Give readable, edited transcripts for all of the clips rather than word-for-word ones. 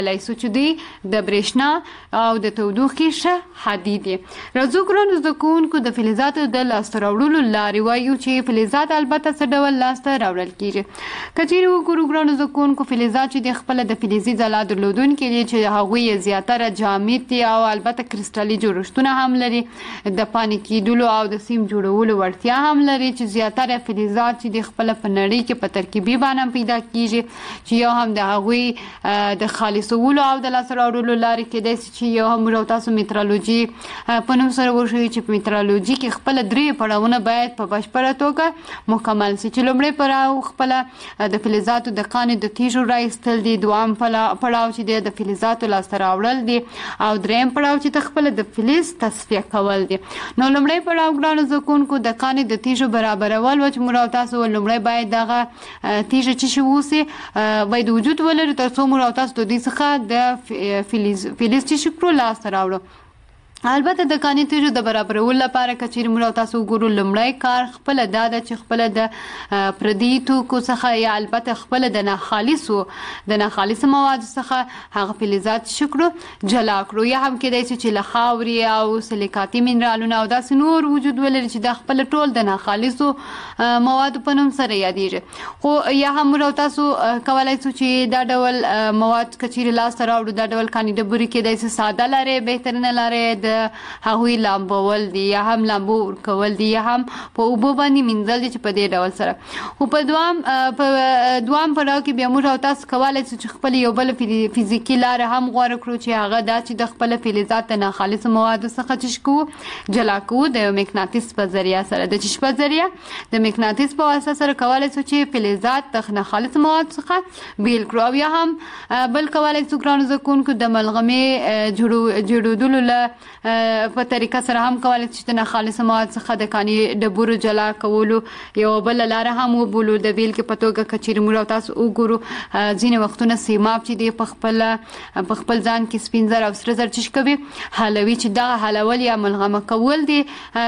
لایسو چې دوی د برېښنا او د تودوخې ښه هادي دي. راځو ګرانو زده کوونکو د فلزاتو د لاسته راوړلو لارې وایو چې فلزات البته څه ډول لاسته راوړل کیږي. که چیرې وګورو ګرانو زده کوونکو فلزات چې د خپله د فلزي ځلا درلودونکي دي چې هغوی یې زیاتره جامد دي او البته کرسټلي جوړښتونه هم لري، د پانې کیدلو او د سیم جوړولو وړتیا هم لري چې زیاتره فلزات چې د خپله په نړۍ کې په ترکیبي بڼه پیدا کیږي چې یو هم د هغوی د خالص ولو او د لاسته راوړلو لارې کېدای شي چې یو هم موږ او تاسو میترالوجي په نوم سره وښیو چې په میترالوجي کې خپله 3 پړاوونه باید په بشپړه توګه مکمل شي چې لومړی پړاو خپله د فلزاتو د قانې د تیږو رایستل دي، دوام پړاو چې دی د فلزاتو لاسته راوړل دي او دریم پړاو چې د خپله د فلز تصفیه کول دي. نو لومړی پړاو ګرانو زده کوونکو د قانې د تیږو برابرول و چې موږ او تاسو لومړی باید دغه تیږه چې شي اوسي باید وجود ولري تر څو موږ او تاسو د دې څخه د فلز چې شکرو لاسته راوړو. البته د قانې تیږو د برابرولو لپاره که چیرې موږ او تاسو وګورو لومړی کار خپله دا ده چې خپله د پردي توکو څخه یا البته خپله د ناخالصو موادو څخه هغه فلزات شکرو جلا کړو، یا هم کېدای شي چې له خاورې او سلیکاتي منرالونه او داسې نور وجود ولري چې دا خپله ټول د ناخالصو موادو په نوم سره یادیږي. خو یا هم موږ او تاسو کولی شو چې دا ډول مواد که چیرې لاسته راوړو دا ډول قانې ډبرې کېدای شي ساده لارې بهترینه لارې هغوی لامبول دي یا هم لامبو ورکول دي یا هم په اوبو باندې مینځل دي چې په دې ډول سره. خو په دوام پړاو کې بیا موږ او تاسو کولی شو چې خپل یو بل فزیکي لاره هم غوره کړو چې هغه دا چې د خپل فلزات د ناخالصو موادو څخه چې کوو جلا کوو د یو مقناطیس په ذریعه سره. د چیش په ذریعه د مقناطیس په واسطه سره کولی شو چې فلزات د ناخالصو موادو څخه بیل کړو او یا هم بل کولی شو ګرانو زده کوونکو د ملغمې جوړېدلو له په طریقه سره هم کولی چې د ناخالصو مواد څخه د قانې ډبرو جلا کولو یو بله لاره هم وبولو. د بیلګې په توګه که چیرې موږ او تاسو وګورو ځینې وختونه سیماب چې دی په خپل ځان کې سپین زر او سره زر چې کوي حلوي چې دغه حلول یا ملغمه کول دي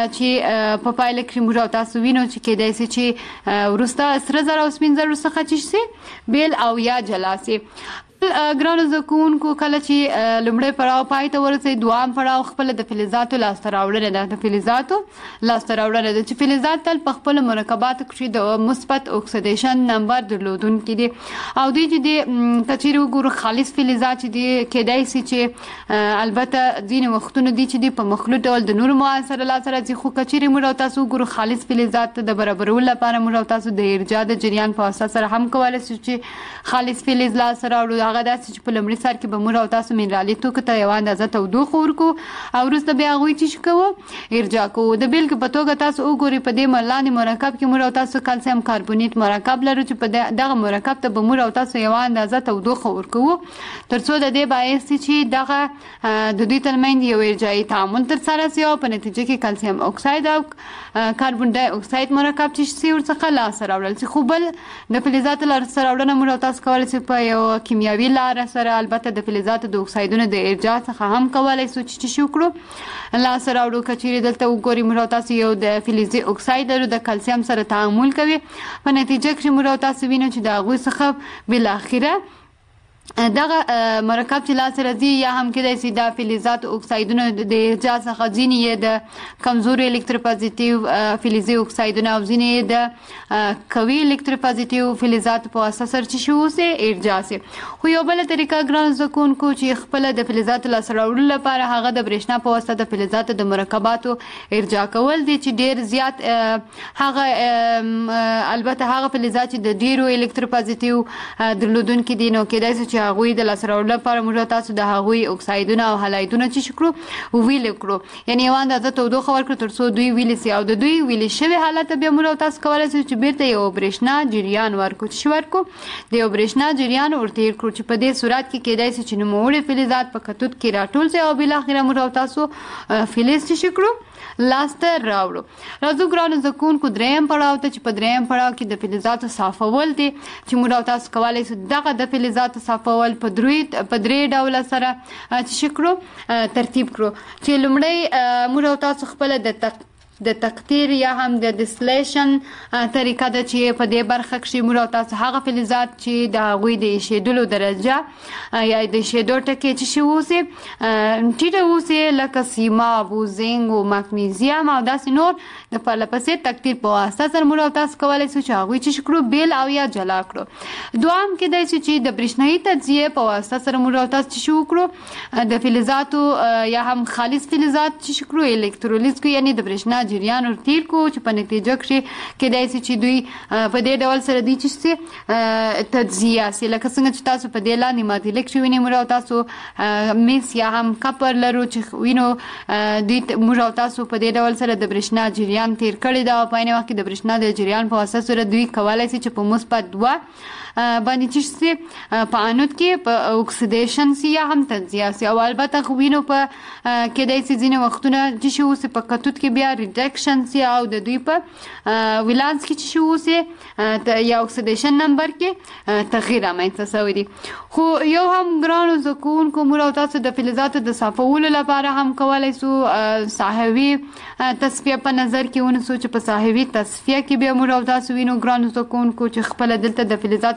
چې په پایله کې موږ او تاسو وینو چې کېدای شي چې وروسته سره زر او سپین زر څخه چې شي بیل او یا جلا شي. ګرانو زده کوونکو کله چې لومړی پړاو پای ته ورسوي دوام پړاو خپله د فلزاتو لاسته راوړنه ده. د فلزاتو لاسته راوړنه ده چې فلزات تل په خپلو مرکباتو کښې د مثبت اکسیدیشن نمبر درلودونکي دي او دوی چې دي که چیرې وګورو خالص فلزات چې دي کېدای شي چې البته ځینې وختونه دي چې دي په مخلوط ډول د نورو موادو سره لاسته راځي. خو که چیرې موږ او تاسو وګورو خالص فلزات د برابرولو لپاره موږ او تاسو د ارجاع د جریان په واسطه سره هم کولی شو چې خالص فلز لاسته راوړو. هغه داسې چې په لومړي سر کې به موږ او تاسو منرالي توکو ته یوه اندازه تودوخه ورکو او وروسته بیا هغوی چې کوو ارجاع کوو. د بیلګې په توګه تاسو وګورئ په دې لاندې مرکب کې موږ او تاسو کلسیم کاربونیت مرکب لرو چې په دغه مرکب ته به موږ او تاسو یوه اندازه تودوخه ورکوو تر څو د دې باعث چې دغه د دوی ترمنځ یو ارجاعي تعامل ترسره شي او په نتیجه کې کلسیم اکساید او کاربن ډای اکساید مرکب چې شي ورڅخه لاسته راوړل شي. خو بل د فلزاتو لاسته راوړنه موږ او تاسو کولی شو په یو کیمیاوي لاره سره البته د فلزاتو د اکسایدونو د ارجاع څخه هم کولی شو چې شو کړو لاسته راوړو. که چیرې دلته وګورئ موږ او تاسو یو د فلزي اکساید لرو د کلسیم سره تعامل کوي په نتیجه کې موږ او تاسو وینو چې د هغوی څخه بالاخره دغه مرکب چې لاسته راځي یا هم کېدای شي دا فلزات اکسایدونه د ارجاع څخه ځینې یې د کمزوري الکتروپازیټیو فلزي اکسایدونه او ځینې یې د قوي الکتروپازیټیو فلزاتو په واسطه سره چې شي اوسي ارجاع شي. خو یو بله طریقه ګرانو زده کوونکو چې خپله د فلزاتو لاسته راوړلو لپاره هغه د برېښنا په واسطه د فلزاتو د مرکباتو ارجاع کول دي چې ډېر زیات هغه البته هغه فلزات چې د ډېرو الکتروپازیټیو درلودونکي دي نو کېدای شي چې هغوی د لاسته راوړلو لپاره موږ تاسو د هغوی اکسایدونه او هلایدونه چې کړو ویلې کړو یعنې یوه اندازه تودوخه ورکړو تر څو دوی ویلې سي او د دوی ویلې شوي حالت بیا موږ تاسو کولی شو چې بیرته یو برېښنا جریان ورکړو چې ورکړو د یو برېښنا جریان ورتېر کړو چې په دې صورت کې کېدای شي چې نوموړي فلزات په کتود کې راټول شي او بالاخره موږ تاسو فلز چې کړو لاسته راوړو. راځو ګرانو زده کوونکو دریم پړاو ته چې په دریم پړاو کې د فلزاتو صافول دي چې موږ تاسو کولی شو دغه د فلزاتو صافول په درې ډوله سره چې کړو ترتیب کړو چې لومړی موږ تاسو خپله د تقطیر یا هم د ډسلیشن طریقه ده چې په دې برخه کې موږ او تاسو هغه فلزات چې د هغوی د ایشېدلو درجه یا د ایشېدو ټکي چې شي اوسي ټیټه اوسي لکه سیماب او زنګ او مګنیزیم او داسې نور د پرله پسې تقطیر په واسطه سره موږ او تاسو کولی شو چې هغوی چې کړو بیل او یا جلا کړو. دوام کېدای شي چې د برېښنایي تجزیې په واسطه سره موږ او تاسو چې وکړو د فلزاتو یا هم خالص فلزات چې کړو الکترولیز کو یعنی د برېښنا جریان ورتیر کو چې په نتیجه کې کېدای شي چې دوی په دې ډول سره دوی چې تجزیه سي لکه څنګه چې تاسو په دې لاندې ماده لیک شوی موږ او تاسو میس یا هم کپر لرو چې وینو دوی موږ او تاسو په دې ډول سره د برېښنا جریان تیر کړی دا په عین وخت کې د برېښنا د جریان په واسطه سره دوی کولی شي چې په مثبت 2 باندې چې سي په انود کې په اکسیډیشن سي یا هم تجزیه سي او البته خو وینو په کېدای شي ځینې وختونه چې شي اوسي په کتود کې بیا ریډکشن سي او د دوی په ولانس کې چې شي اوسي یا اکسیډیشن نمبر کې تغییر رامنځته شوی دی. خو یو هم ګرانو زده کوونکو موږ او تاسو د فلزاتو د صافولو لپاره هم کولی شو ساحوي تصفیه په نظر کې ونیسو چې په ساحوي تصفیه کې بیا موږ او تاسو وینو ګرانو زده کوونکو چې خپله دلته د فلزاتو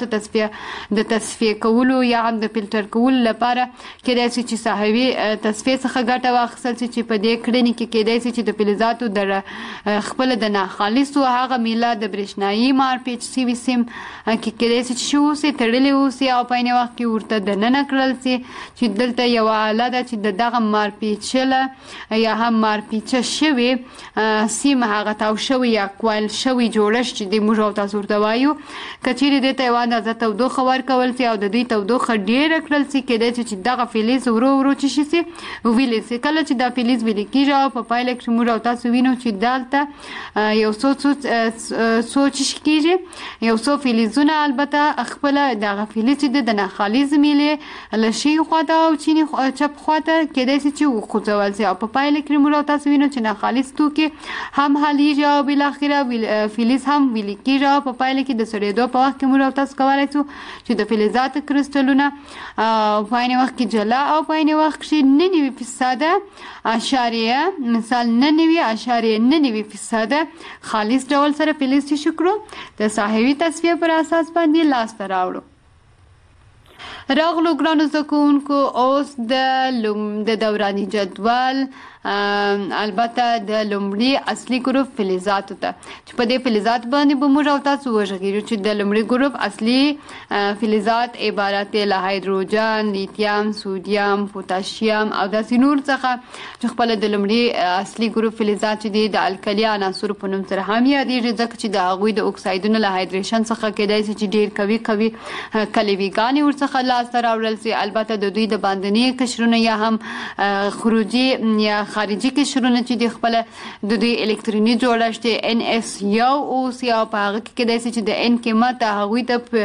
تصفیه کولو یا هم د فلټر کولو لپاره کېدای شي چې ساحوي تصفیه څخه ګټه واخیستل شي چې په دې کړنې کې کېدای شي چې د فلزاتو د خپله د ناخالصو هغه میله د برېښنایي مارپیچ سوي سیم کې کېدای شي چې اوسي تړلې اوسي او په عین وخت کې ورته دننه کړل شي چې دلته یوه آله ده چې د دغه مارپیچله یا هم مارپیچه شوي سیم هغه تاو شوي یا کوایل شوي جوړښت چې د موږ او تاسو ورته وایو که چیرې دې ته یوه اندازه تودوخه ورکول سي او د دوی تودوخه ډېره کړل سي کېدای شي چې دغه فلز ورو ورو چې شي سي ویلې سي. کله چې دا فلز ویلې کېږي او په پایله کې موږ او تاسو وینو چې دلته یو څو چې کېږي یو څو فلزونه البته خپله دغه فلز چې د ناخالص میلې له شي خواته او چیني چپ خواته کېدای شي چې وخوځول سي او په پایله کې موږ او تاسو وینو چې ناخالص توکي هم حلیږي او بالاخره فلز هم ویلې کېږي او په پایله کې د سړېدو په وخت کې موږ او تاسو کولی شو چې د فلزاتو کرسټلونه په عین وخت کې جلا او په عین وخت کې 99% مثال 99.99% خالص ډول سره فلز چې کړو د ساحوي تصفیه پر اساس باندې لاسته راوړو. راغلو ګرانو زده کوونکو اوس د دوراني جدول البته د لومړي اصلي ګروپ فلزاتو ته چې په دې فلزات باندې به موږ او تاسو وغږیږو چې د لومړي ګروپ اصلي فلزات عبارت له هایدروجن، لیتیم، سودیم، پوتاشیم او داسې نور څخه چې خپله د لومړي اصلي ګروپ فلزات چې دي د الکلي عناصرو په نوم سره هم یادېږي ځکه چې د هغوی د اکسایدونو له هایدریشن څخه کېدای شي چې ډېر قوي کلیویګانې ورڅخه لاسته راوړل سي. البته د دوی د باندني قشرونه یا هم خروجي یا خارجي قشرونه چې د خپل د دوی الکتروني جوړښت NS1 اوسي او په هغه کې کېدای شي چې د N قیمت هغوی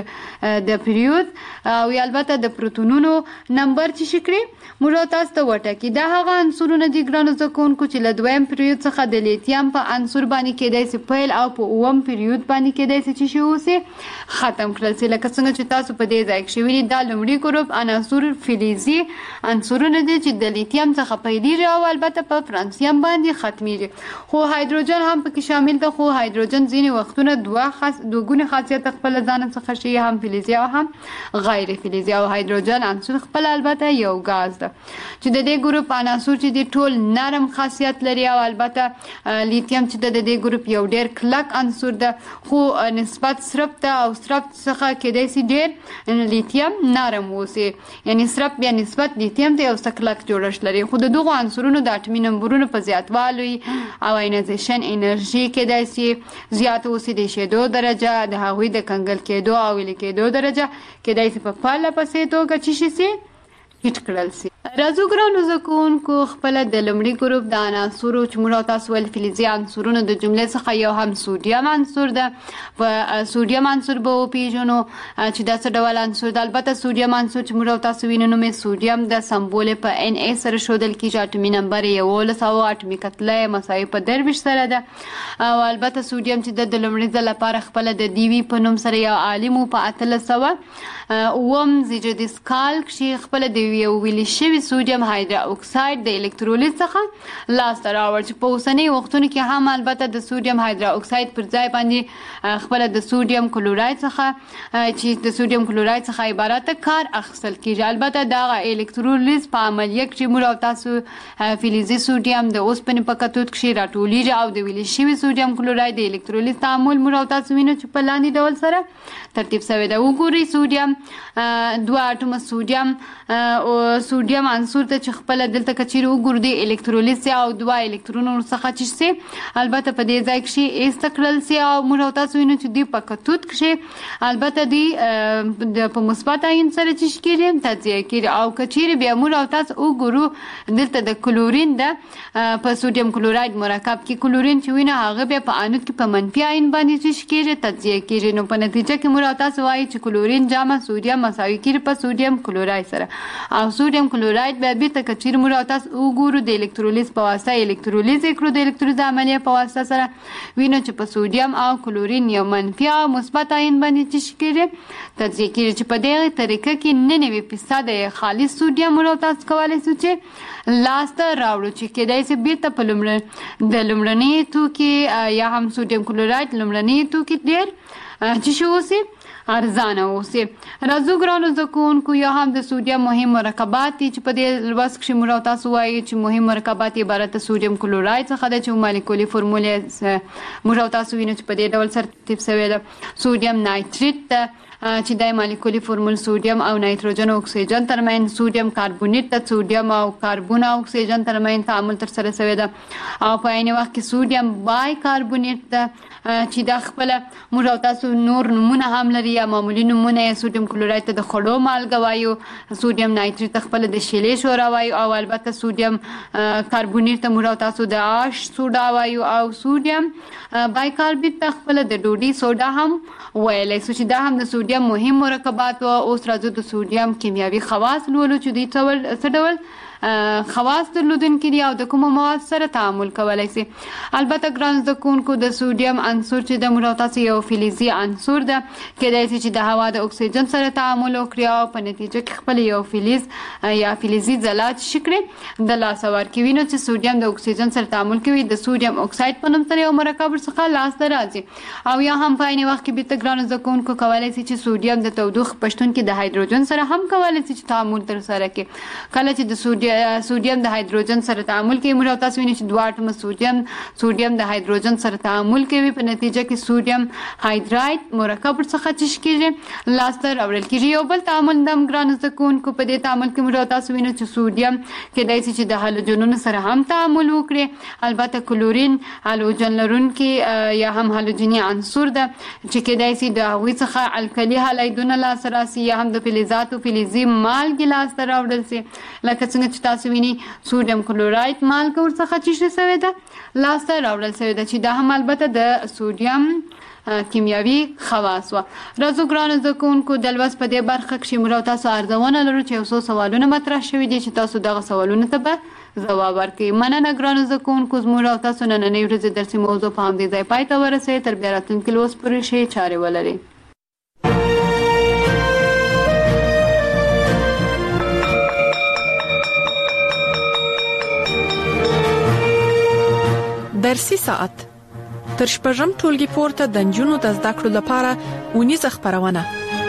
ته د پیریود او البته د پروتونونو نمبر چې شي کړي موږ تاسو ته وټاکي. دا هغه عنصرونه دي ګرانو زده کوونکو چې له دویم پیریود څخه د لیتیم په عنصر باندې کېدای شي پیل او په اووم پیریود باندې کېدای شي چې شي اوسي ختم کړل شي. لکه څنګه چې تاسو په دې ځای کې شوي دا لومړي ګروپ عناصر فلزي عنصرونه دي چې د لیتیم څخه پیلېږي او البته په فرانسیم باندې ختمیږي. خو هایدروجن هم پکې شامل ده خو هایدروجن ځینې وختونه دوه ګونې خاصیت خپل ځان څخه شي هم فلزي او هم غیر فلزي او هایدروجن عنصر خپل البته یو غاز ده چې د دې ګروپ عناصر چې دي ټول نرم خاصیت لري او البته لیتیم چې د دې ګروپ یو ډېر کلک عنصر ده خو نسبت سرب ته او سرب څخه کېدای شي ډېر لیتیم نرم اوسي یعنی سرب یا نسبت لیتیم ته یو څه کلک جوړښت لري. خو د دغو عنصرونو د اټومي نمبرونو په زیاتوالي او آینایزیشن انرژي کېدای شي زیات اوسي. د ایشېدو درجه د هغوی د کنګل کېدو او ویلې کېدو درجه کېدای شي په پرله پسې توګه چې شي سي هیټ کړل سي. راځو ګرانو زده کوونکو خپله د لومړي ګروپ د عناصرو چې موږ او تاسو ویل فلزي عنصرونو د جملې څخه یو هم سودیم عنصر ده. په سودیم عنصر به وپېژنو چې دا څه ډول عنصر ده. البته سودیم عنصر چې موږ او تاسو وینو نوم یې سودیم ده سمبول یې په NA سره ښودل کېږي. اټومي نمبر یې 11 او اټومي کتله یې مساوي په 23 سره ده او البته سودیم چې د لومړي ځل لپاره خپله د دیوي په نوم سره یو عالم و په 1800 اووم زیجدیس کال کښې خپله د یو ویلي شوي سوډیم هایدروکساید د الکترولیز څخه لاسته راوړ چې په اوسنۍ وختونو کې هم البته د سوډیم هایدروکساید پر ځای باندې خپله د سوډیم کلوراید څخه چې د سوډیم کلوراید څخه عبارت کار اخیستل کیږي. البته دغه الکترولیز په عملیه کې موږ او تاسو فلزي سوډیم د اوسپنې په کتود کې راټولیږي او د ویلي شوي سوډیم کلوراید د الکترولیز تعامل موږ او تاسو وینو چې په لاندې ډول سره ترتیب شوی ده. وګورئ سوډیم دوه اټومه سوډیم عنصر ته چې خپله دلته که چیرې وګورو د الکترولیز او دوه الکترونو څخه چې سي البته په دې ځای کښې ایسته کړل سي او موږ او تاسو وینو چې دوی په کتود کښې البته دوی په مثبت آیون سره چې کېږي تجزیه کېږي او که چیرې بیا موږ او تاسو وګورو دلته د کلورین ده په سوډیم کلوراید مرکب کې کلورین چې وینه هغه بیا په انود کې په منفي آیون باندې چې کېږي تجزیه کېږي. نو په نتیجه کې موږ او تاسو وایي چې کلورین جمع سوډیم مساوي کېږي په سوډیم کلوراید سره او سوډیم کلوراید بیا بیرته که چیرې موږ او تاسو وګورو د الکترولیز په واسطه الکترولیز یې کړو د الکترولیز عملیه په واسطه سره وینو چې په سوډیم او کلورین یو منفي او مثبت آیون باندې چې کېږي تجزیه کېږي چې په دغه طریقه کې 99% خالص سوډیم موږ او تاسو کولی شو چې لاسته راوړو چې کېدای شي بیرته په لومړني توکي یا هم سوډیم کلوراید لومړني توکي ډېر چې شو اوسي ارزانه اوسي. راځو ګرانو زده کوونکو یا هم د سوډیم مهم مرکبات دي چې په دې لوست کښې موږ او تاسو وایي چې مهم مرکبات عبارت د سوډیم کلوراید څخه ده چې مالیکولي فورمولې موږ او تاسو وینو چې په دې ډول سره ترتیب شوی ده. سوډیم نایتریت ده چې د مالیکولي فورمول سوډیم او نایتروجن او اکسیجن ترمنځ سوډیم کاربونیت د سوډیم او کاربون او اکسیجن ترمنځ تعامل ترسره شوی ده او په عین وخت کې سوډیم بای کاربونیت ده چې دا خپله موږ او تاسو نور نومونه هم لري یا معمولي نومونه یې سوډیم کلوراید ته د خړو مالګه وایو سوډیم نایتریت ته خپله د شیلې شورا وایو او البته سوډیم کاربونیت ته موږ او تاسو د آش سوډا وایو او سوډیم بای کاربونیت ته خپله د ډوډۍ سوډا هم ویلی شو چې دا هم د سوډیم مهم مرکبات و. اوس راځو د سوډیم کیمیاوي خواص لولو چې دوی څه ډول خواص درلودونکي دي او د کومو مواد سره تعامل کولی شي. البته ګران زده کوونکو د سوډیم عنصر چې د موږ او تاسو یو فلزي عنصر ده کېدای شي چې د هوا د اکسیجن سره تعامل وکړي او په نتیجه کې خپل یو فلز یا فلزي ځلا چې کړي د لاسه ورکړي. وینو چې سوډیم د اکسیجن سره تعامل کوي د سوډیم اکساید په نوم سره یو مرکب څخه لاسته راځي او یا هم په عین وخت کې بیرته ګرانو زده کوونکو کولی شي چې سوډیم د تودوخې په شتون کې د هایدروجن سره هم کولی شي چې تعامل ترسره کړي. کله چې د سوډیم د هایدروجن سره تعامل کوي موږ او تاسو وینئ چې دوه اټومه سوډیم د هایدروجن سره تعامل کوي په نتیجه کې سوډیم هایدراید مرکب څخه چې کېږي لاسته راوړل کېږي. یو بل تعامل هم ګرانو زده کوونکو په دې تعامل کې موږ او تاسو وینو چې سوډیم کېدای شي چې د هالوجنونو سره هم تعامل وکړي. البته کلورین هالوجن لرونکي یا هم هالوجني عنصر ده چې کېدای شي د هغوی څخه الکلي هالایدونه لاسته راسي یا هم د فلزاتو فلزي مالګې لاسته راوړل شي لکه څنګه چې تاسو ویني سوډیم کلوراید مالګه ورڅخه چې شوې ده لاسته راوړل شوې ده چې دا هم البته د سوډیم کیمیاوي خواص و. راځو ګرانو زده کوونکو د لوست په دې برخه کښې موږ او تاسو ارزونه لرو چې یو څو سوالونه مطرح شوي دي چې تاسو دغه سوالونو ته به ځواب ورکړئ. مننه ګرانو زده کوونکو زموږ او تاسو نننۍ ورځې درسي موضوع په همدې ځای پای ته ورسوئ. تر بیا راتلونکي لوست پورې ښې چارې ولرئ. درسي ساعت تر شپږم ټولګي پورته د نجونو د زده کړو لپاره ونیزه خپرونه.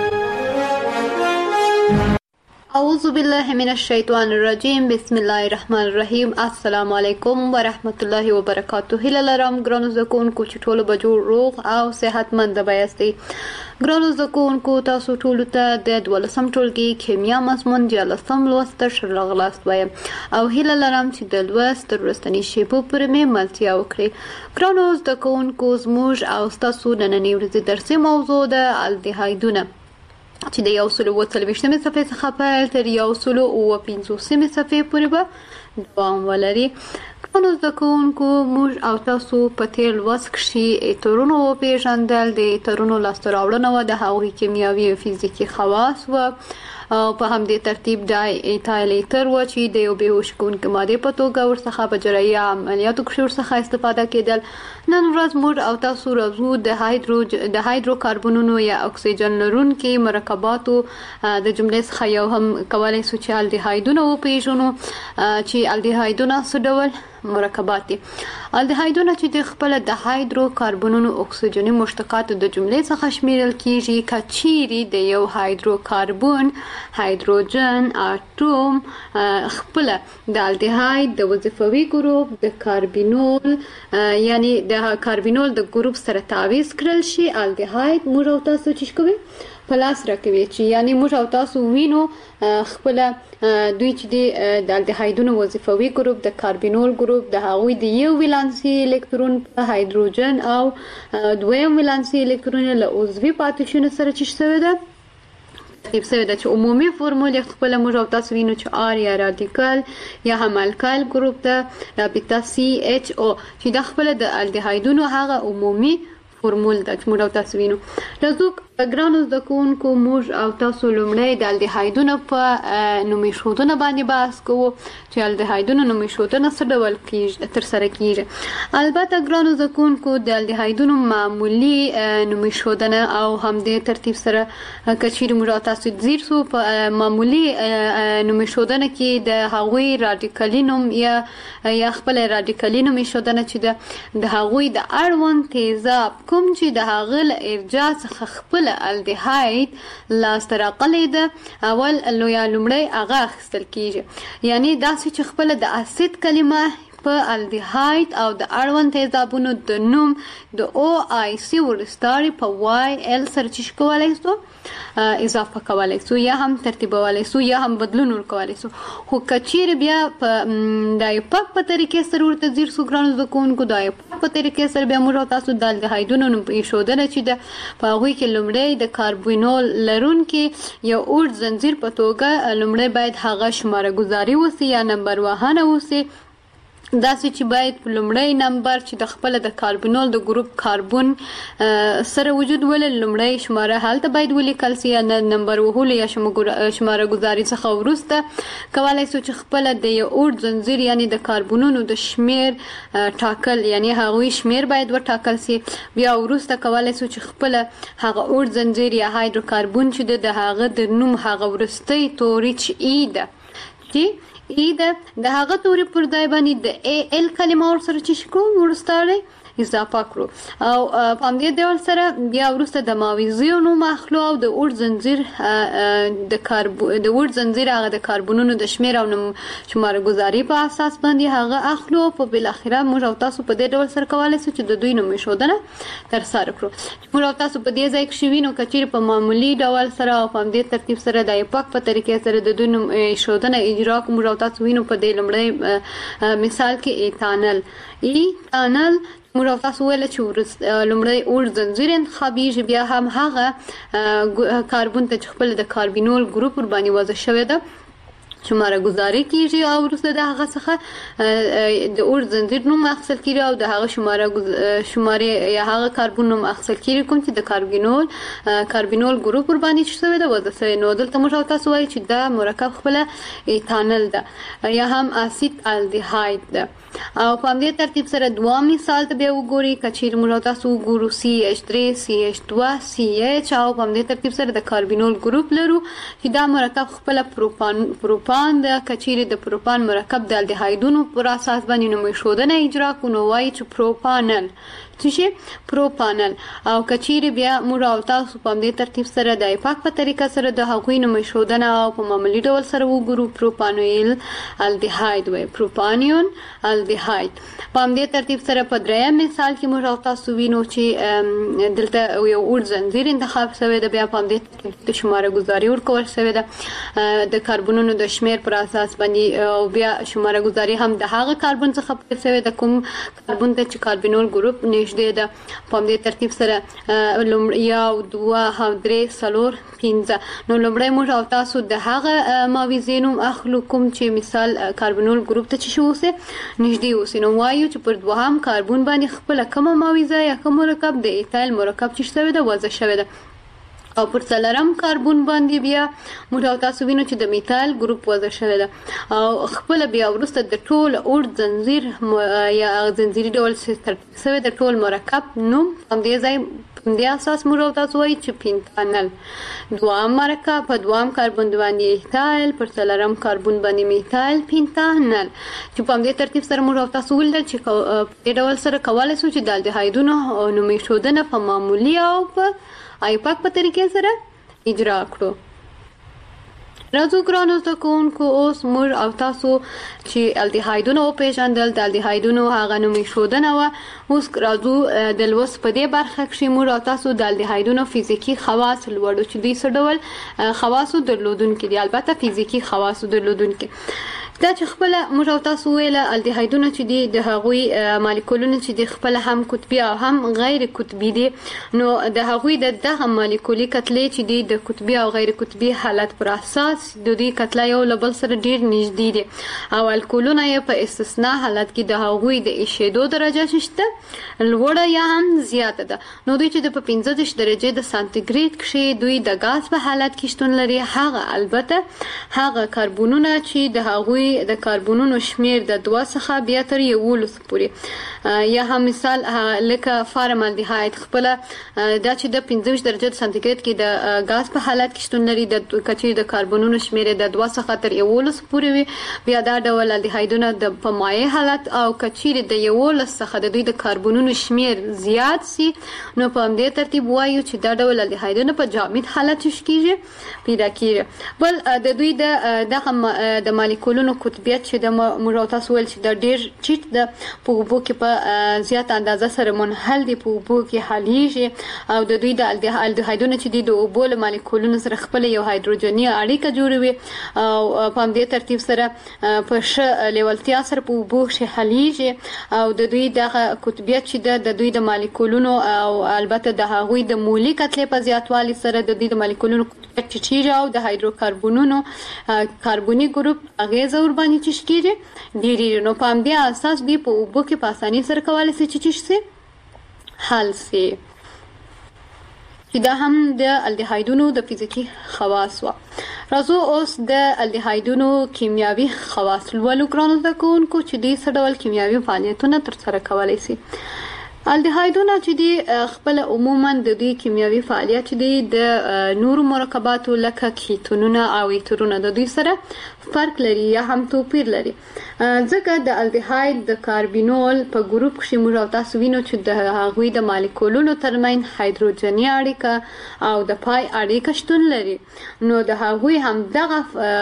اعوذ بالله من الشیطان الرجیم بسم الله الرحمن الرحیم. السلام علیکم ورحمت الله وبرکاته. هیله لرم ګرانو زده کوونکو چې ټول به جوړ روغ او صحتمند به یاستئ. ګرانو زده کوونکو تاسو ټولو ته د 12م ټولګي کیمیا مضمون 14م لوست ته ښه راغلاست وایم او هیله لرم چې د لوست تر وروستنۍ شېبو پورې مې ملتیا وکړئ. ګرانو زده کوونکو زموږ او ستاسو نننۍ ورځې درسي موضوع د الډیهایدونه چې د 140 صفحې څخه پیل تر 150 صفحې پورې به دوام ولري. ګرانو زده کوونکو موږ او تاسو په تېر لوست کښې ایترونو وپېژندل. د ایترونو لاسته راوړنه وه د هغوی کیمیاوي او فزیکي خواص وه په همدې ترتیب ډای ایتایل ایتر و چې د یو بیهوش کوونکې مادې په توګه ورڅخه په جراحي عملیاتو کې ورڅخه استفاده کېدل. نن ورځ موږ او تاسو راځو د هایدروکاربنونو یا اکسیجن لرونکي مرکباتو د جملې څخه یو هم کولای شو چې الډیهایدونه وپېژنو چې الډیهایدونه څه ډول مرکبات دي. الډیهایدونه چې د خپل د هایدروکاربنونو اکسیجني مشتقاتو د جملې څخه شمیرل کیږي کچيري د یو هایدروکاربن هایدروجن اټوم خپل د الډیهاید د وظیفوي ګروپ د کاربینول یعنی د کاربینول د ګروپ سره تعویض کړل شي الډیهاید موږ او تاسو چې کوي پلاس راکوي چې یعنی موږ او تاسو وینو خپل دوی چې د الډیهایدونو وظیفوي ګروپ د کاربینول ګروپ د هغوی د یو ولانسي الکترون په هایدروجن او دویم ولانسي الکترون له عضوي پاتې سره چې شوی ده ترتیب شوی ده چې عمومي فرمول خپل موږ او تاسو وینو چې آر یا رادیکال یا هم الکایل ګروپ ده رابطه CHO چې د خپل د الډیهایدونو هغه عمومي فرمول ده چې موږ او تاسو وینو. راځو ګرانو زده کوونکو موږ او تاسو لومړی د الډیهایدونو په نومېښودنه باندې بحث کوو چې الډیهایدونو نومېښودنه څه ډول ترسره کیږي. البته ګرانو زده کوونکو د الډیهایدونو معمولي نومېښودنه او همدې ترتیب سره کچېرې موږ او تاسو ځیر سو په معمولي نومېښودنه کې د هغوی رادیکالي نوم یا خپل رادیکالي نومېښودنه چې د هغوی د اړوند تیزاب کوم چې د هغه له ارجاع څخه خپل الډیهاید لاسته راغلی ده اول لومړی هغه اخیستل کیږي یعنی داسې چې خپل د اسید کلمه په الډیهاید او د اړوند تیزابونو د نوم د OIC ورستاري په YL سره چې کولای شو اضافه کولای شو یا هم ترتیبولای شو یا هم بدلون ورکولای شو خو کچیر بیا په د پاک په طریقې سره ورته زیر سو ګرانو ځکونکو د پاک په طریقې سره بیا موږ تاسو د الډیهایدونو په شودنه چې د په هغه کې لومړی د کاربینول لرونکي یو اوږد زنجیر په توګه لومړی باید هغه شماره گذاری وسی یا نمبر وهانه وسی داسې چې باید په لومړی نمبر چې د خپل د کاربینول د ګروپ کاربن سره وجود ولري لومړی شماره هلته باید ولیکل شي یا نمبر وهلو یا شماره گذاری څخه وروسته کولای شو چې خپل د یو اوږد زنجیر یعنی د کاربنونو د شمیر ټاکل یعنی هغوی شمیر باید وټاکل شي بیا وروسته کولای شو چې خپل هغه اوږد زنجیر یا هایدروکاربن چې د هغه د نوم هغه ورستی توري چې ده چې د هغه توري پر ځای باندې د ال کلمه ورسره چې کوم ورستاره اضافه کړو او په همدې ډول سره بیا وروسته د ماویزیو نوم اخلو او د اوږد زنجیر د اوږد زنجیر هغه د کاربنونو د شمیر او شماره گذاری په اساس باندې هغه اخلو په بل اخره موږ او تاسو په دې ډول سره کولای شو چې د دوی نومېښودنه تر سره کړو موږ او تاسو په دې ځای کې شوینو کچېر په معمولی ډول سره او په همدې ترتیب سره د پاک په طریقې سره د دوی نومېښودنه اجرا کوو موږ او تاسو وینو په دې لومړی مثال کې ایتانل موږ تاسو ویل چې لومړی اوږد زنجیر انتخابیږي بیا هم هغه کاربن ته خپل د کاربینول ګروپ ور باندې وضع شوی ده شماره گذاری کیږي او وروسته د هغه څخه د اوږد زنجیر نوم اخیستل کیږي او د هغه شماره یا هغه کاربن نوم اخیستل کیږي کوم چې د کاربینول ګروپ ور باندې شوی ده وضع شوی نو دلته موږ تاسو وایي چې دا مرکب خپل ایتانل ده یا هم اسید الډیهاید ده او په همدې ترتیب سره دوه مثال ته بیا وګورئ کچیر موږ تاسو وګورو CH3 CH2 CH او په همدې ترتیب سره د کاربینول ګروپ لرو چې دا مرکب خپل پروپان د کچیر د پروپان مرکب د الډیهایدونو پر اساس باندې نومېښودنه اجرا کوو نو وایي چې پروپانل چې پروپانل او کچیر بیا موږ او تاسو په همدې ترتیب سره د پاک په طریقه سره د هغوی نومېښودنه او په معمولی ډول سره وګورو پروپانویل الډیهاید وایي پروپانیون الډیهاید په همدې ترتیب سره په دریم مثال کې موږ او تاسو وینو چې دلته یو اوږد زنجیر انتخاب شوی ده بیا په همدې ترتیب د شماره گذاری ورکول شوی ده د کاربنونو د شمیر پر اساس باندې او بیا شماره گذاری هم د هغه کاربن څخه پیل شوی ده کوم کاربن ته چې کاربینول ګروپ نشته ده په همدې ترتیب سره یو دوه هم درې څلور پنځه نو لومړی موږ او تاسو د هغه ماویزې نوم اخلو کوم چې مثال کاربینول ګروپ ته چې شو اوسه نږدې اوسه نو وایو چې پر دوهم کاربن باندې خپل کومه ماویزه یا کوم مرکب د ایتایل مرکب چې شوی ده وضع شوی ده او پر څلورم کاربون باندې بیا موږ او تاسو وینو چې د میتایل ګروپ وضع شوی ده او خپل بیا ورسته د ټول اوږد زنجیر یا زنجیري ډول ترتیب شوی د ټول مرکب نوم هم دې ځای د اساس موږ او تاسو وایي چې پینتانل دوام مرکب په دوام کاربن باندې ایتایل پر څلورم کاربن باندې میتایل پینتانل چې په دې ترتیب سره موږ او تاسو ولدل چې په ډول سره کولای شو چې د الډهایدونو نومې شودنه په معمولی او په ایپاک په طریقې سره اجرا کړو راځو ګرانو زده کوونکو اوس موږ او تاسو چې الډهایدونو وپېژندل د الډهایدونو هغه نومې ښودنه وه اوس راځو د لوست په دې برخه کښې موږ او تاسو د الډهایدونو فزیکي خواص لوړو چې دوی څه ډول خواصو درلودونکي دي البته فزیکي خواصو درلودونکي دا چې خپل موږ او تاسو ویل الډهایدونه چې دي د هغوی مالیکولونه چې دي خپل هم قطبي او هم غیر قطبي دي نو د هغوی د دغه مالیکولي کتلې چې دي د قطبي او غیر قطبي حالت پر اساس د دوی کتله یو له بل سره ډیر نږدې دي او الکولونه یې په استثناء حالت کې د هغوی د ایشېدو درجه شته لوړه یا هم زیاته ده نو دوی چې په 15 درجه د سانتیګریډ کښې دوی د غاز په حالت کې شتون لري هغه البته هغه کاربونونه چې د هغوی د کاربونونو شمیر د 2 څخه بیا تر 11 پورې یا هم مثال لکه فارمالډیهاید خپل دا چې د 15 درجه سانتیګریډ کې د غاز په حالت کې شتون لري د کچې د کاربونونو شمیر د 2 څخه تر 11 پورې وي بیا دا ډول الډیهایدونه د په مایع حالت او کچې د 11 څخه د دوی د کاربونونو شمیر زیات سي نو په همدې ترتیب وایو چې دا ډول الډیهایدونه په جامد حالت کېږي پیدا کیږي بل د دوی د مالیکولونو قطبیت چې د موږ او تاسو ویل چې د ډیر چیت د په اوبو کې په زیات اندازه سره منحل دي په اوبو کې حلیږي او د دوی د الډهایدونه چې دي د اوبو له مالیکولونو سره خپل یو هایدروجني اړیکه جوړوي او په همدې ترتیب سره په ښه لیوالتیا سره په اوبو کې حلیږي او د دوی دغه قطبیت چې د دوی د مالیکولونو او البته د هغوی د مولي کتلې په زیاتوالي سره د دوی د مالیکولونو چیچیږي او د هایدروکاربونونو کاربوني ګروپ اغیزه ور باندې چش کیږي ډیری نو په همدې اساس دوی په اوبو کې په اسانۍ سره کولای شي چې چش سي حل سي دا هم د الډهایدونو د فزیکي خواص و راځو اوس د الډهایدونو کیمیاوي خواص ولولو ګرانو زده کوونکو چې دوی څه ډول کیمیاوي فعالیتونه ترسره کولای شي الډهایدونه چې دي خپل عموما د دوی کیمیاوي فعالیت چې دي د نورو مرکباتو لکه کیتونونه او ایترونه د دوی سره فرق لري یا هم توپیر لري ځکه د الډهاید د کاربینول په ګروپ کې موږ او تاسو وینو چې د هغوی د مالیکولونو ترمنځ هایدروجني اړیکه او د پای اړیکه شتون لري نو د هغوی هم دغه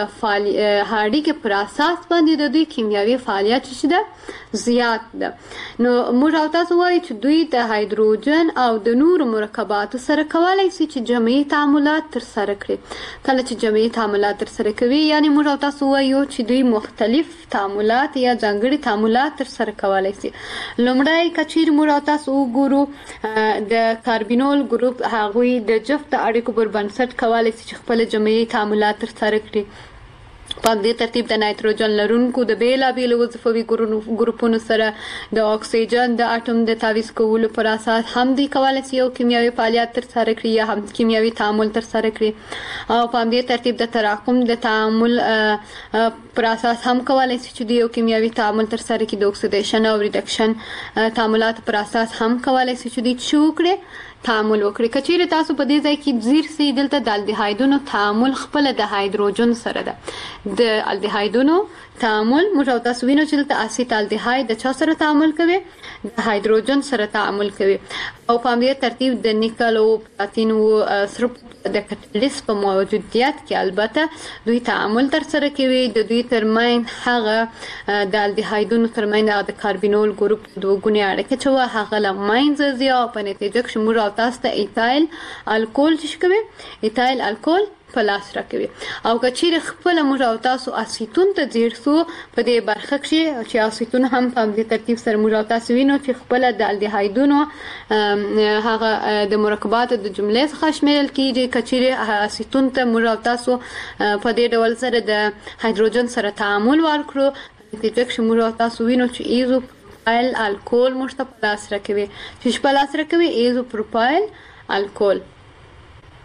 اړیکې پر اساس باندې د دوی کیمیاوي فعالیت چې ده زیات ده نو موږ او تاسو وایو چې دوی د هایدروجن او د نورو مرکباتو سره کولای شي چې جمعي تعاملات ترسره کړي کله چې جمعي تعاملات ترسره کوي یعنی موږ او تاسو وایو چې دوی مختلف تعاملات یا ځانګړي تعاملات ترسره کولای شي لومړی کچیر موږ او تاسو وګورو د کاربینول ګروپ هغوی د جفت اړیکو پر بنسټ کولای شي چې خپل جمعي تعاملات ترسره کړي په دې ترتیب د نایتروجن لرونکو د بیلابیلو وظیفوي ګروپونو سره د اکسیجن د اټوم د تعویض کولو پر اساس هم دوی کولای شي یو کیمیاوي فعالیت ترسره کړي یا هم کیمیاوي تعامل ترسره کړي او په دې ترتیب د تراکم د تعامل پر اساس هم کولای شي چې یو کیمیاوي تعامل ترسره کړي د اکسیدیشن او ریډکشن تعاملات پر اساس هم کولای شي چې دوی چوکړي تعامل وکړي کچېره تاسو په دې ځای کې زیر سي دلته د الډهایدونو تعامل خپل د هایدروجن سره ده د الډهایدونو تعامل موږ او تاسو وینو چې د اسید الډهاید د چا سره تعامل کوي د هایدروجن سره تعامل کوي او په همدې ترتیب د نیکل او پلاتین او سرپ د کټلیس په موجودیت کې البته دوی تعامل ترسره کوي د دوی ترمنځ هغه د الډهایدونو ترمنځ د کاربینول ګروپ دوه ګونې اړیکه چې هغه له منځه ځي او په نتیجه کې موږ او تاسو ته ایتایل الکول چې کوي ایتایل الکول په لاس راکوي او کچیر خپل موږ او تاسو اسیتون ته ځیر سو په دې برخه کې چې اسیتون هم په دې ترتیب سره موږ او تاسو وینو چې خپل د الډهایدونو هغه د مرکبات د جملې څخه شامل کیږي کچیر اسیتون ته موږ او تاسو په دې ډول سره د هایدروجن سره تعامل ورکړو نتیجه کې موږ او تاسو وینو چې ایزو پروپایل الکول موږ ته په لاس راکوي چې په لاس راکوي ایزو پروپایل الکول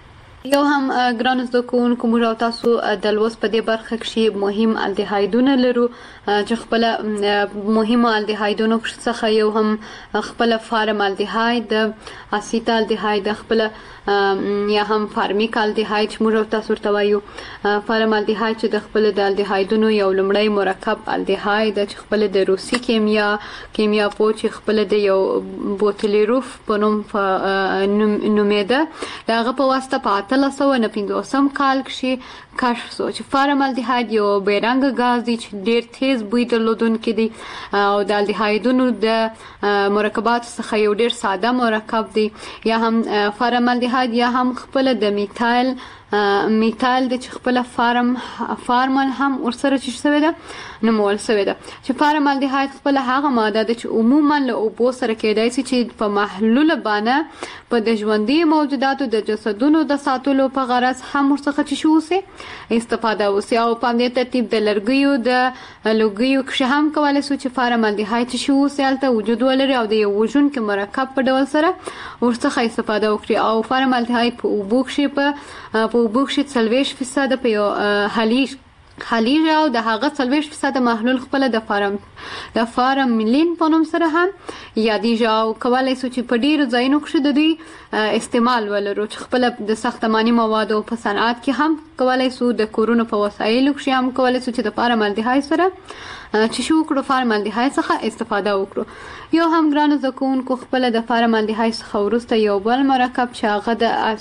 یو هم ګران زده کوونکو موږ او تاسو د لوست په دې برخه کې مهم الډیهایدونه لرو چې خپل مهم الډیهایدونو څخه یو هم خپل فارم الډیهاید اسیت الډیهاید خپل یا هم فارمیک الډیهاید موږ او تاسو ورته وایو فارم الډیهاید چې د خپل د الډیهایدونو یو لومړی مرکب الډیهاید چې خپل د روسي کیمیا په چې خپل د یو بوتلیروف په نوم نومېده دغه په واسطه په 1950 کال کې کشف شو چې فارمالډیهاید یو بیرنګ غاز دی چې ډیر تیز بوی درلودونکی دی او د الډیهایدونو د مرکبات څخه یو ډیر ساده مرکب دی یا هم فارمالډیهاید یا هم خپل د میتایل د چې خپل فارمل هم ورسره چې شوی ده نومول شوی ده چې فارمالډیهاید خپل هغه ماده ده چې عموما له اوبو سره کېدای شي چې په محلول باندې په د ژوندۍ موجوداتو د جسدونو د ساتلو په غرض هم ورڅخه چې شو استفاده وسی او په دې ترتیب د لرګیو کې هم کولای شو چې فارمالډیهاید چې شو سالته وجود ولري او د یو وژن کې مرکب په ډول سره ورڅخه استفاده وکړي او فارمالډیهاید په اوبو کې 40% په یو خلیج او د هغه 40% محلول خپل د فارملین په نوم سره هم یادېږي او کولای شو چې په ډیرو ځایونو کې د دوی استعمال ولرو چې خپل د ساختماني موادو په صنعت کې هم کولای شو د کورونو په وسایلو کې هم کولای شو چې د فارمالډیهاید سره چې شو کړو فارمالډیهاید څخه استفاده وکړو یو هم ګران زده کوونکو خپل د فارمالډیهاید څخه وروسته یو بل مرکب چې هغه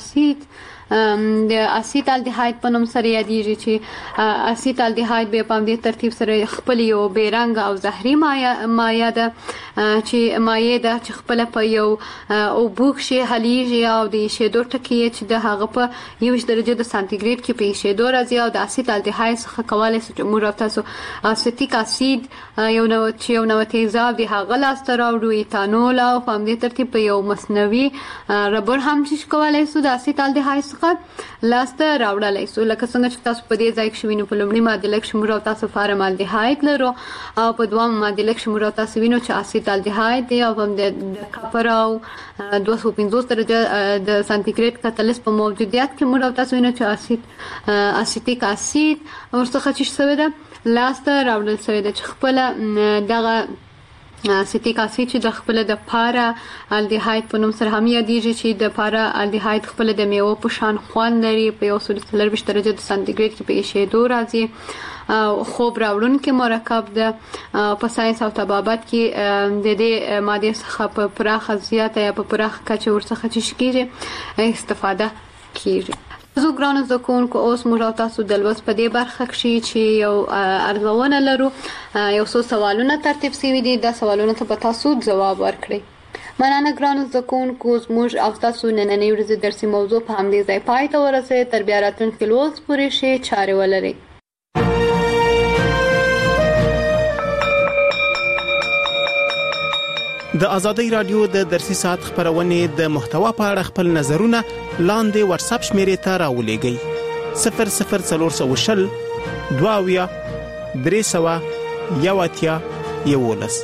د اسیت الډیهاید په نوم سره یادېږي چې اسیت الډیهاید به په دې ترتیب سره خپل یو بیرنګ او زهري مایع ده چې خپل په یو اوبو کې حلیږي او د شیدو ټکی چې د هغه په 1 درجه د سانتیګریډ کې په شیدو راځي او د اسیت الډیهاید څخه کولای شي چې موږ تاسو اسیتیک اسید یو نوع تیزاب دی هغه لاسته راوړو ایتانول او په دې ترتیب په یو مصنوعي ربر هم چې کولای شي د اسیت الډیهاید لاسته راوړلای شو لکه څنګه چې تاسو په دې ځای کې وینئ په لومړي معادله کې موږ تاسو فارمالډیهاید لرو او په دویم معادله کې موږ تاسو وینئ چې اسیت الډیهاید دی او هم د کاپر او 250 درجه د سانتیګریډ کتلس په موجودیت کې موږ تاسو وینئ چې اسیتیک اسید ورڅخه چې څه ده لاسته راوړل شوی ده چې خپل دغه اسیتیک اسید چې د خپل د پارا الډیهاید په نوم سره هم یادېږي چې د پارا الډیهاید خپل د میوه په شان خوند لري په 140 درجه د سانتیګریډ کې په شیدو راځي او خوب راوړونکي مرکب ده په ساينس او طبابت کې د دې ماده څخه په پراخه زیاته یا په پراخه کچه ورڅخه چې کیږي استفاده کیږي زه ګران زده کوونکو اوس موږ تاسو د لوست په دې برخه کې چې یو ارزونه لرو یو څو سوالونه ترتیب شوي دي دا سوالونه ته تاسو جواب ورکړئ مننه ګران زده کوونکو موږ او تاسو نننۍ ورځې درسي موضوع په همدې ځای پای ته ورسېد تر بیا راتلونکي لوست پورې ښې چارې ولرئ د ازادۍ رادیو د درسي ساعت خبرونه د محتوا په اړه خپل نظرونه لاندې واتس اپ شمیرې ته راولېږئ 00420 2 300 11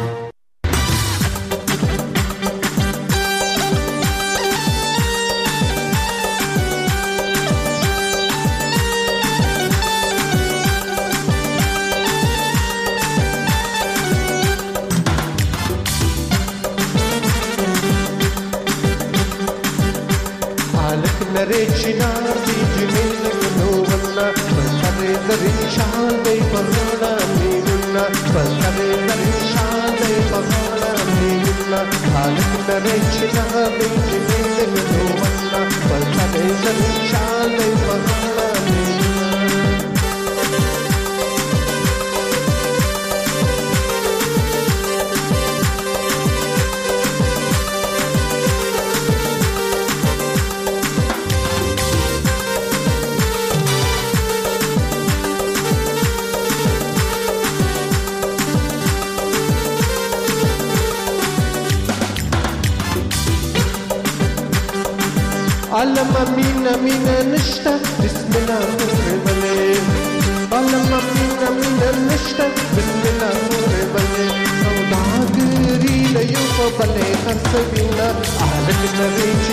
علم مين نشتا بسم الله مربلي علم مين نشتا بسم الله مربلي سودا غري ليوف بلي خرسبينا أهلك نريج